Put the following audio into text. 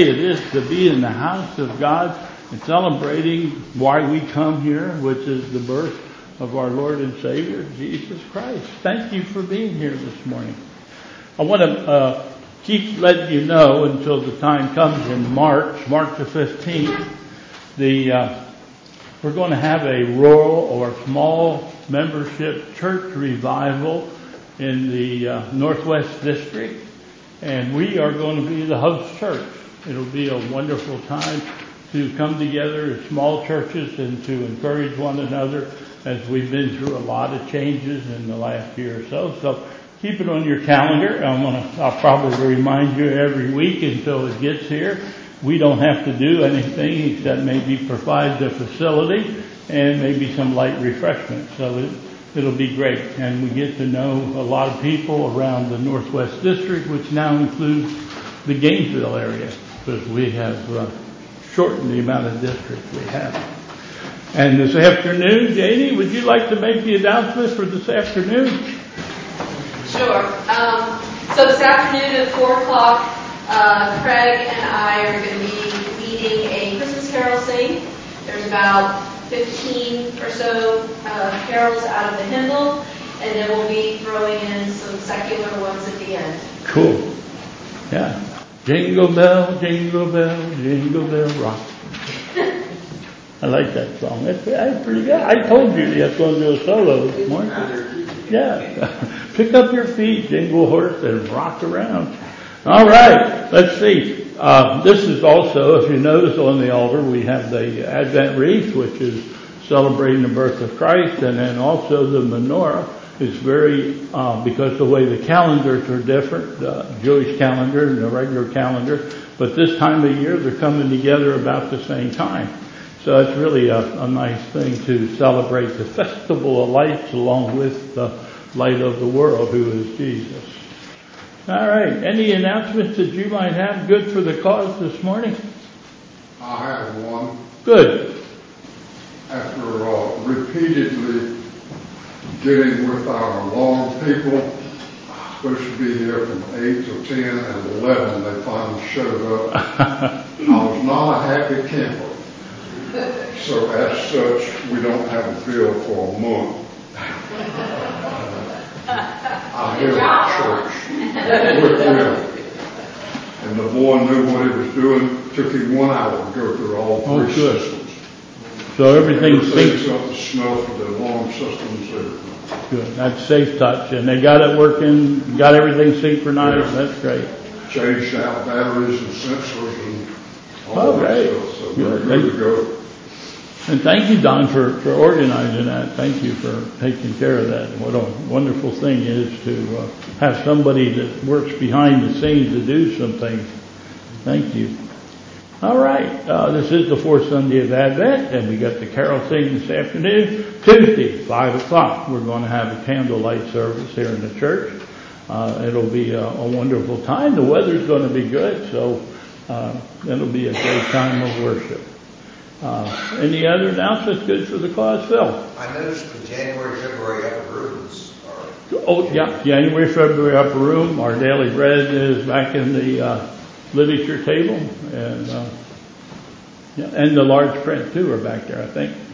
It is to be in the house of God and celebrating why we come here, which is the birth of our Lord and Savior, Jesus Christ. Thank you for being here this morning. I want to keep letting you know until the time comes in March the 15th, we're going to have a rural or small membership church revival in the Northwest District, and we are going to be the host church. It'll be a wonderful time to come together as small churches and to encourage one another as we've been through a lot of changes in the last year or so. So keep it on your calendar. I'll probably remind you every week until it gets here. We don't have to do anything except maybe provide the facility and maybe some light refreshments. So it'll be great. And we get to know a lot of people around the Northwest District, which now includes the Gainesville area, because we have shortened the amount of districts we have. And this afternoon, Janie, would you like to make the announcement for this afternoon? Sure. So this afternoon at 4 o'clock, Craig and I are going to be leading a Christmas carol sing. There's about 15 or so carols out of the hymnal, and then we'll be throwing in some secular ones at the end. Cool. Yeah. Jingle bell, jingle rock. I like that song. That's pretty good. I told you that's going to do a solo this morning. Yeah. Pick up your feet, jingle horse, and rock around. All right. Let's see. This is also, if you notice on the altar, we have the Advent wreath, which is celebrating the birth of Christ, and then also the menorah is very, because the way the calendars are different, the Jewish calendar and the regular calendar, but this time of year they're coming together about the same time. So it's really a nice thing to celebrate the festival of lights along with the light of the world, who is Jesus. All right. Any announcements that you might have good for the cause this morning? I have one. Good. After repeatedly getting with our long people, supposed to be here from 8 to 10 and 11, they finally showed up. I was not a happy camper. So as such, we don't have a bill for a month. I held church with them. And the boy knew what he was doing. It took him 1 hour to go through all three systems. So everything's synced. Got the smell for the alarm systems. Good. That's safe touch. And they got it working, got everything synchronized. Yeah. That's great. Changed out batteries and sensors and all that stuff. So we're good to go. And thank you, Don, for organizing that. Thank you for taking care of that. What a wonderful thing it is to have somebody that works behind the scenes to do some things. Thank you. All right. This is the fourth Sunday of Advent, and we got the carol singing this afternoon. Tuesday, 5 o'clock, we're going to have a candlelight service here in the church. It'll be a wonderful time. The weather's going to be good, so it'll be a great time of worship. Any other announcements good for the cause, Phil? I noticed the January, February upper rooms are... Oh, yeah. January, February upper room. Our daily bread is back in the literature table. And the large print, too, are back there, I think.